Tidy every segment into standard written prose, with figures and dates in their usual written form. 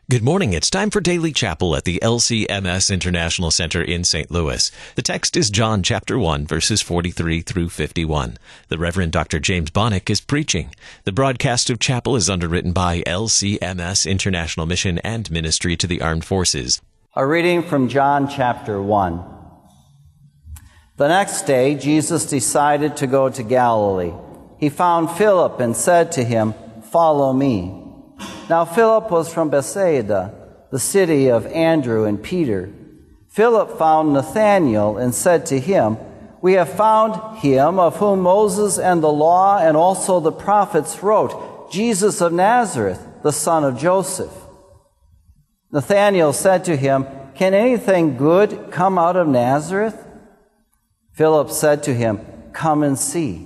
Good morning. It's time for Daily Chapel at the LCMS International Center in St. Louis. The text is John chapter 1, verses 43 through 51. The Reverend Dr. James Bonnick is preaching. The broadcast of chapel is underwritten by LCMS International Mission and Ministry to the Armed Forces. A reading from John chapter 1. The next day, Jesus decided to go to Galilee. He found Philip and said to him, "Follow me." Now Philip was from Bethsaida, the city of Andrew and Peter. Philip found Nathanael and said to him, "We have found him of whom Moses and the law and also the prophets wrote, Jesus of Nazareth, the son of Joseph." Nathanael said to him, "Can anything good come out of Nazareth?" Philip said to him, "Come and see."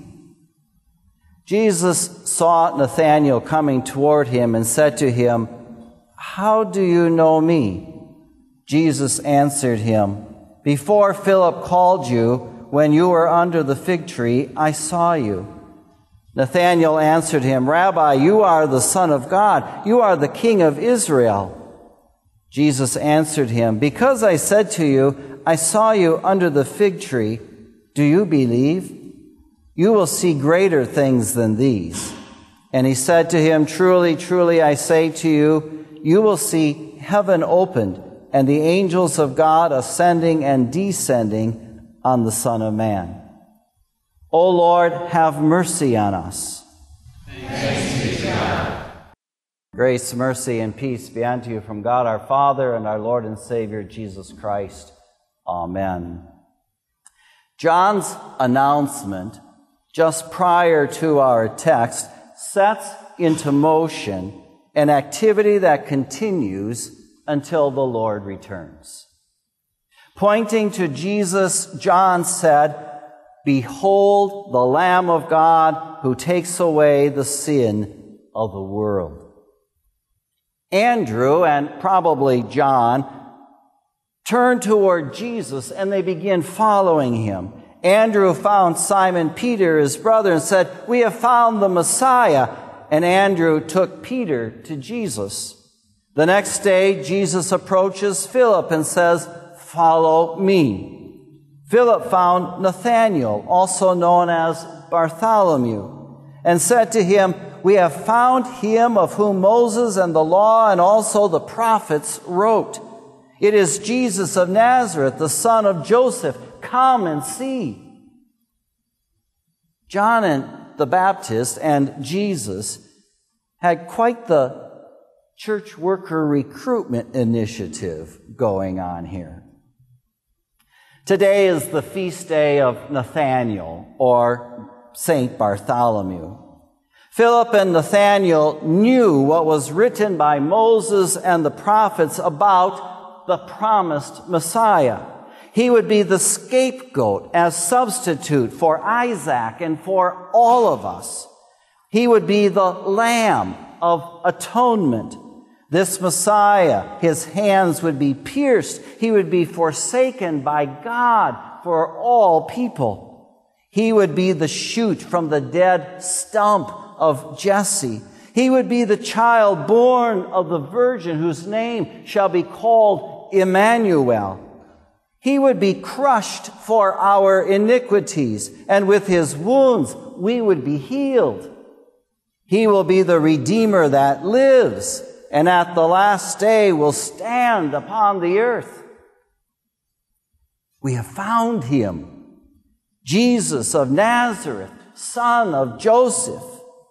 Jesus saw Nathanael coming toward him and said to him, "How do you know me?" Jesus answered him, "Before Philip called you, when you were under the fig tree, I saw you." Nathanael answered him, "Rabbi, you are the Son of God. You are the King of Israel." Jesus answered him, "Because I said to you, I saw you under the fig tree, do you believe? You will see greater things than these." And he said to him, "Truly, truly, I say to you, you will see heaven opened and the angels of God ascending and descending on the Son of Man. O Lord, have mercy on us." Thanks be to God. Grace, mercy, and peace be unto you from God our Father and our Lord and Savior, Jesus Christ. Amen. John's announcement just prior to our text sets into motion an activity that continues until the Lord returns. Pointing to Jesus, John said, "Behold the Lamb of God who takes away the sin of the world." Andrew and probably John turn toward Jesus and they begin following him. Andrew found Simon Peter, his brother, and said, "We have found the Messiah." And Andrew took Peter to Jesus. The next day, Jesus approaches Philip and says, "Follow me." Philip found Nathanael, also known as Bartholomew, and said to him, "We have found him of whom Moses and the law and also the prophets wrote. It is Jesus of Nazareth, the son of Joseph. Come and see." John and the Baptist and Jesus had quite the church worker recruitment initiative going on here. Today is the feast day of Nathanael, or Saint Bartholomew. Philip and Nathanael knew what was written by Moses and the prophets about the promised Messiah. He would be the scapegoat as substitute for Isaac and for all of us. He would be the Lamb of atonement. This Messiah, his hands would be pierced. He would be forsaken by God for all people. He would be the shoot from the dead stump of Jesse. He would be the child born of the Virgin whose name shall be called Emmanuel. He would be crushed for our iniquities, and with his wounds we would be healed. He will be the Redeemer that lives, and at the last day will stand upon the earth. We have found him, Jesus of Nazareth, son of Joseph.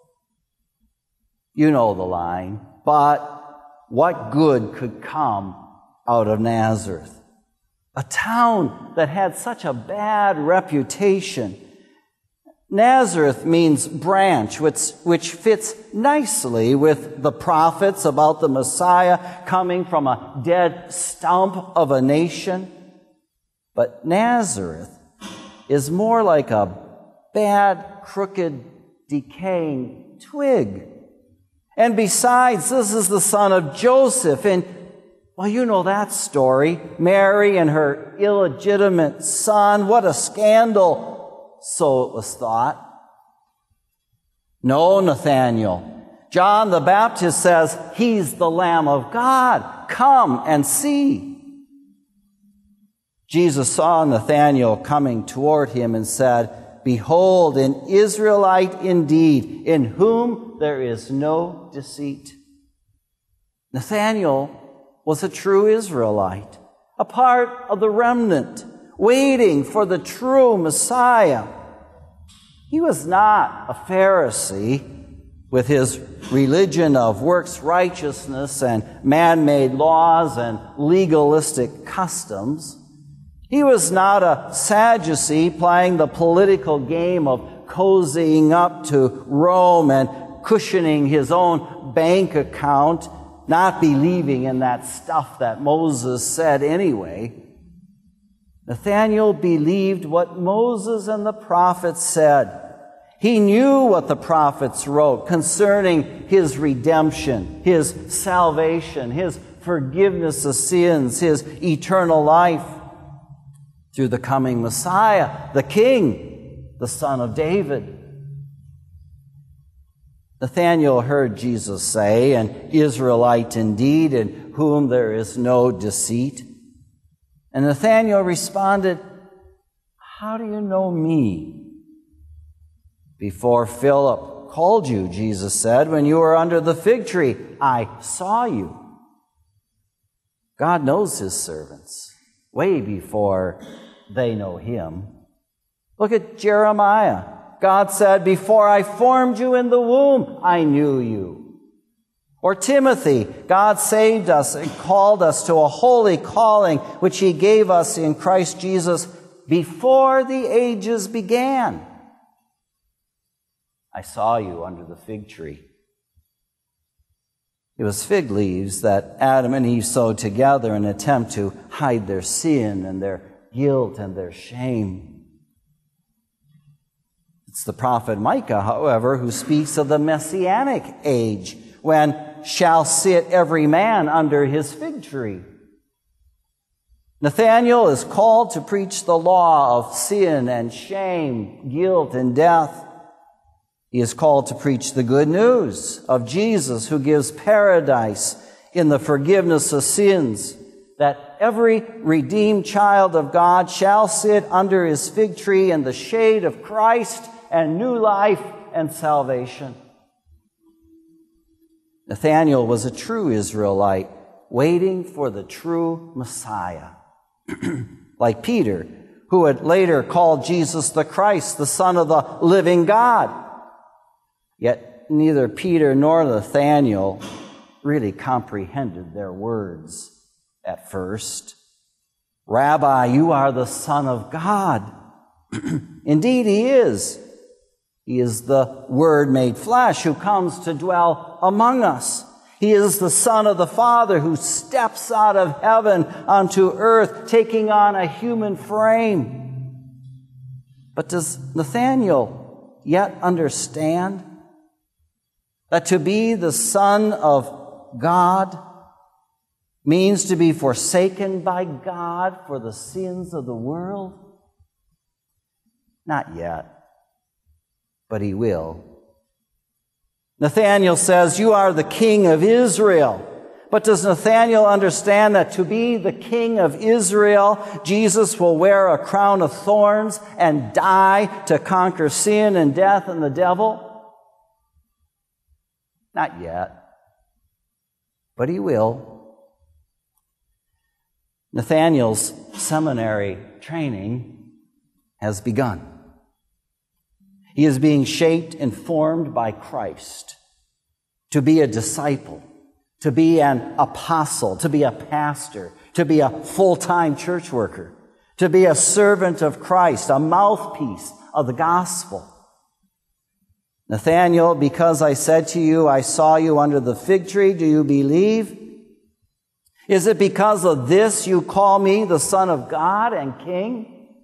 You know the line, but what good could come out of Nazareth? A town that had such a bad reputation. Nazareth means branch, which fits nicely with the prophets about the Messiah coming from a dead stump of a nation. But Nazareth is more like a bad, crooked, decaying twig. And besides, this is the son of Joseph, and well, you know that story. Mary and her illegitimate son. What a scandal, so it was thought. No, Nathanael, John the Baptist says, He's the Lamb of God. Come and see. Jesus saw Nathanael coming toward him and said, Behold, an Israelite indeed, in whom there is no deceit. Nathanael was a true Israelite, a part of the remnant, waiting for the true Messiah. He was not a Pharisee with his religion of works righteousness and man-made laws and legalistic customs. He was not a Sadducee playing the political game of cozying up to Rome and cushioning his own bank account, not believing in that stuff that Moses said anyway. Nathanael believed what Moses and the prophets said. He knew what the prophets wrote concerning his redemption, his salvation, his forgiveness of sins, his eternal life through the coming Messiah, the King, the Son of David. Nathanael heard Jesus say, An Israelite indeed, in whom there is no deceit. And Nathanael responded, How do you know me? Before Philip called you, Jesus said, when you were under the fig tree, I saw you. God knows his servants way before they know him. Look at Jeremiah. God said, Before I formed you in the womb, I knew you. Or Timothy, God saved us and called us to a holy calling, which he gave us in Christ Jesus before the ages began. I saw you under the fig tree. It was fig leaves that Adam and Eve sewed together in an attempt to hide their sin and their guilt and their shame. It's the prophet Micah, however, who speaks of the messianic age when shall sit every man under his fig tree. Nathanael is called to preach the law of sin and shame, guilt and death. He is called to preach the good news of Jesus, who gives paradise in the forgiveness of sins, that every redeemed child of God shall sit under his fig tree in the shade of Christ and new life and salvation. Nathanael was a true Israelite, waiting for the true Messiah. Like Peter, who would later call Jesus the Christ, the Son of the living God. Yet neither Peter nor Nathanael really comprehended their words at first. Rabbi, you are the Son of God. Indeed, he is. He is the Word made flesh who comes to dwell among us. He is the Son of the Father who steps out of heaven onto earth, taking on a human frame. But does Nathanael yet understand that to be the Son of God means to be forsaken by God for the sins of the world? Not yet, but he will. Nathanael says, You are the King of Israel. But does Nathanael understand that to be the King of Israel, Jesus will wear a crown of thorns and die to conquer sin and death and the devil? Not yet, but he will. Nathanael's seminary training has begun. He is being shaped and formed by Christ to be a disciple, to be an apostle, to be a pastor, to be a full-time church worker, to be a servant of Christ, a mouthpiece of the gospel. Nathanael, because I said to you, I saw you under the fig tree, do you believe? Is it because of this you call me the Son of God and King?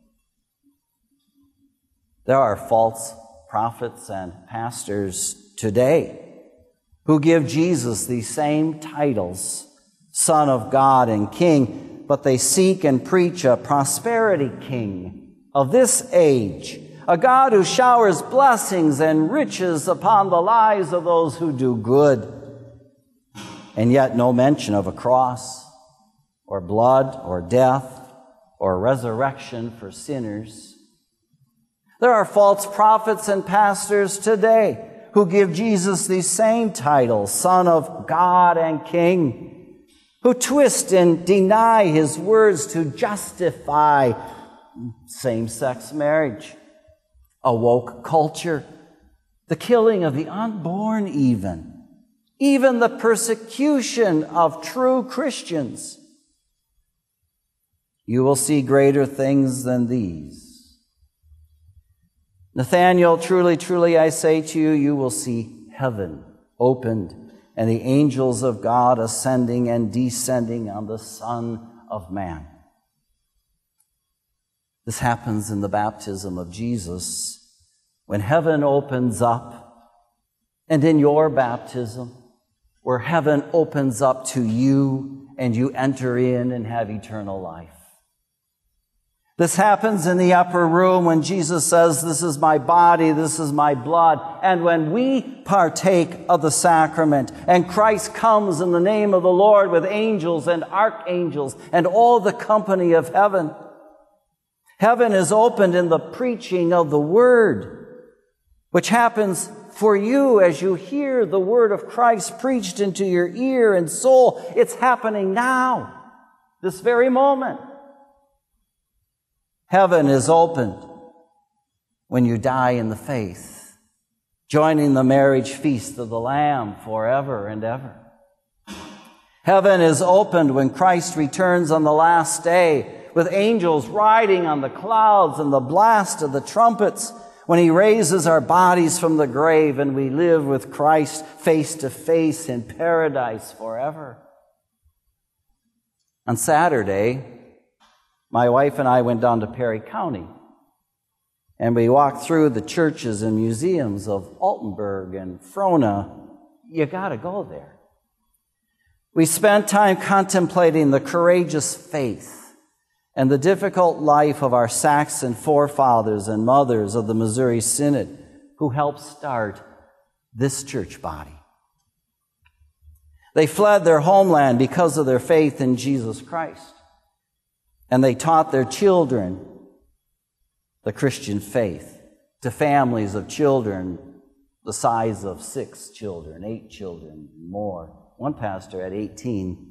There are false prophets and pastors today who give Jesus these same titles, Son of God and King, but they seek and preach a prosperity king of this age, a God who showers blessings and riches upon the lives of those who do good, and yet no mention of a cross or blood or death or resurrection for sinners. There are false prophets and pastors today who give Jesus these same titles, Son of God and King, who twist and deny his words to justify same-sex marriage, a woke culture, the killing of the unborn even the persecution of true Christians. You will see greater things than these. Nathanael, truly, truly, I say to you, you will see heaven opened and the angels of God ascending and descending on the Son of Man. This happens in the baptism of Jesus, when heaven opens up, and in your baptism, where heaven opens up to you and you enter in and have eternal life. This happens in the upper room when Jesus says, this is my body, this is my blood. And when we partake of the sacrament and Christ comes in the name of the Lord with angels and archangels and all the company of heaven, heaven is opened in the preaching of the Word, which happens for you as you hear the Word of Christ preached into your ear and soul. It's happening now, this very moment. Heaven is opened when you die in the faith, joining the marriage feast of the Lamb forever and ever. Heaven is opened when Christ returns on the last day with angels riding on the clouds and the blast of the trumpets, when he raises our bodies from the grave and we live with Christ face to face in paradise forever. On Saturday, my wife and I went down to Perry County, and we walked through the churches and museums of Altenburg and Frona. You got to go there. We spent time contemplating the courageous faith and the difficult life of our Saxon forefathers and mothers of the Missouri Synod who helped start this church body. They fled their homeland because of their faith in Jesus Christ. And they taught their children the Christian faith to families of children the size of 6 children, 8 children, more. One pastor had 18.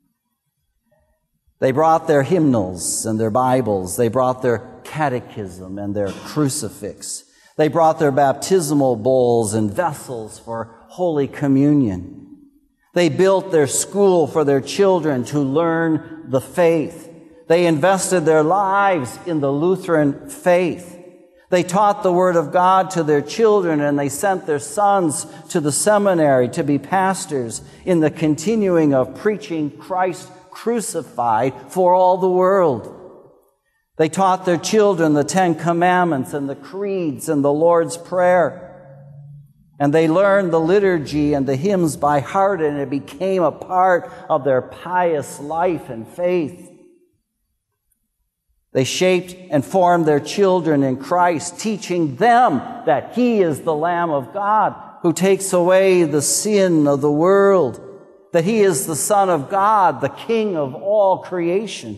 They brought their hymnals and their Bibles. They brought their catechism and their crucifix. They brought their baptismal bowls and vessels for Holy Communion. They built their school for their children to learn the faith. They invested their lives in the Lutheran faith. They taught the Word of God to their children, and they sent their sons to the seminary to be pastors in the continuing of preaching Christ crucified for all the world. They taught their children the 10 Commandments and the creeds and the Lord's Prayer. And they learned the liturgy and the hymns by heart, and it became a part of their pious life and faith. They shaped and formed their children in Christ, teaching them that He is the Lamb of God who takes away the sin of the world, that He is the Son of God, the King of all creation.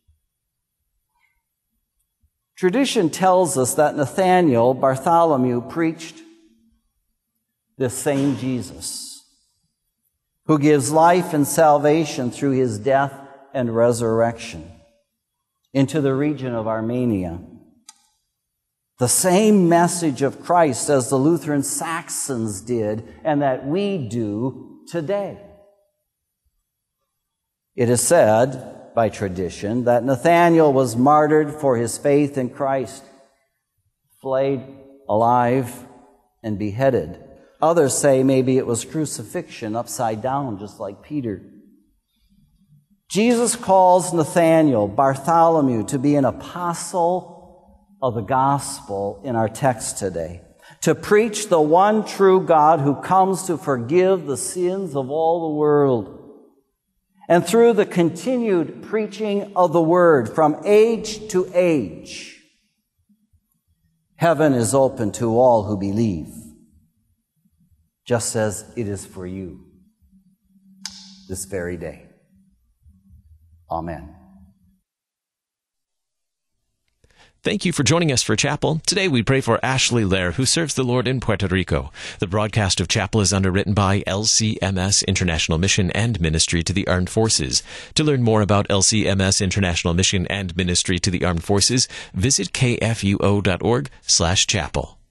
Tradition tells us that Nathanael, Bartholomew, preached this same Jesus, who gives life and salvation through His death and resurrection into the region of Armenia. The same message of Christ as the Lutheran Saxons did and that we do today. It is said by tradition that Nathanael was martyred for his faith in Christ, flayed alive and beheaded. Others say maybe it was crucifixion upside down, just like Peter. Jesus calls Nathanael, Bartholomew, to be an apostle of the gospel in our text today, to preach the one true God who comes to forgive the sins of all the world. And through the continued preaching of the word from age to age, Heaven is open to all who believe, just as it is for you this very day. Amen. Thank you for joining us for Chapel. Today we pray for Ashley Lair, who serves the Lord in Puerto Rico. The broadcast of Chapel is underwritten by LCMS International Mission and Ministry to the Armed Forces. To learn more about LCMS International Mission and Ministry to the Armed Forces, visit kfuo.org/chapel.